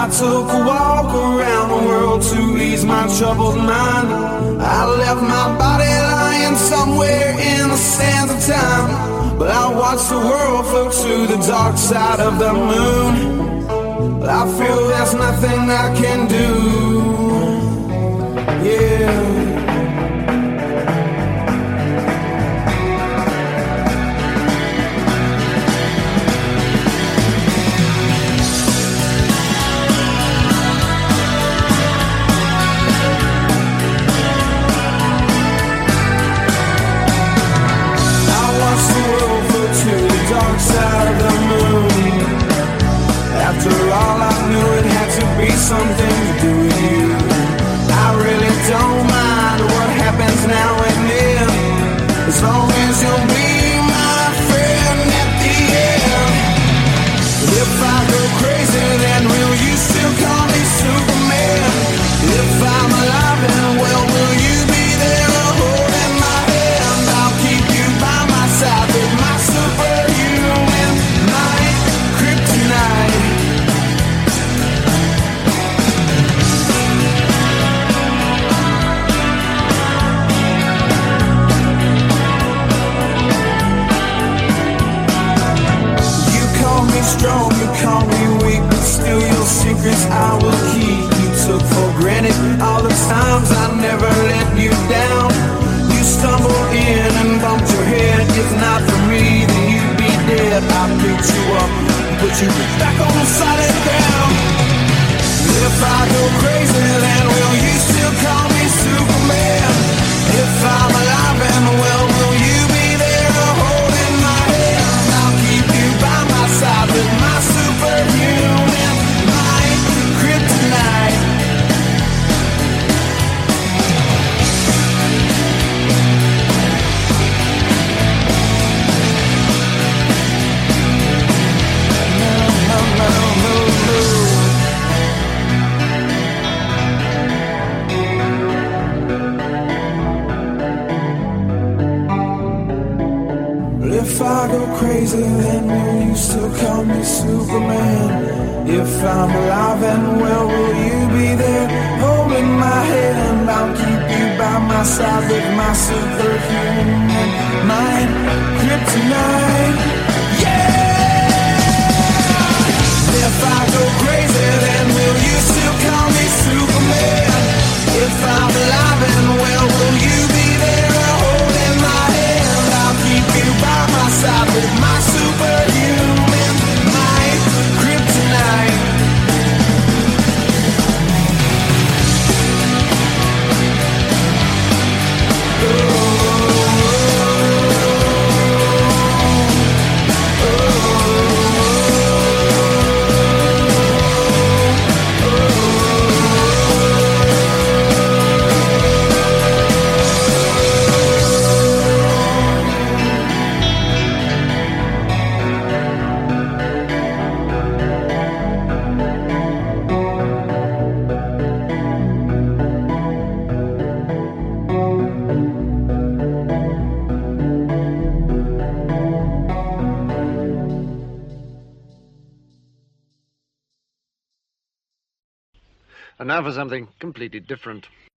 I took a walk around the world to ease my troubled mind. I left my body lying somewhere in the sands of time, but I watched the world float to the dark side of the moon. I feel there's nothing I can do. Yeah. After all, I knew it had to be something to do with you. I really don't mind what happens now and then, as long as you'll be my friend at the end. But if I go crazy, then will you still call me Superman? If I'm alive and well, will you be there holding my hand? I'll keep you by my side with my superhuman might, kryptonite. Strong, you call me weak, but still your secrets I will keep. You took for granted all the times I never let you down. You stumbled in and bumped your head. If not for me, then you'd be dead. I picked you up, put you back on solid ground. If I go crazy, then will you still call me Superman? If I'm alive and well, will you be there holding my hand? I'll keep you by my side with my superhuman might, kryptonite. If I go crazy, then will you still call me Superman? If I'm alive and well, will you be there holding my hand? I'll keep you by my side with my superhuman mind, kryptonite. Yeah! If I go crazy, then will you still call me Superman? If I'm alive and well, will you be there holding my hand? I'll keep you by my side with my superhuman might, kryptonite. And now for something completely different.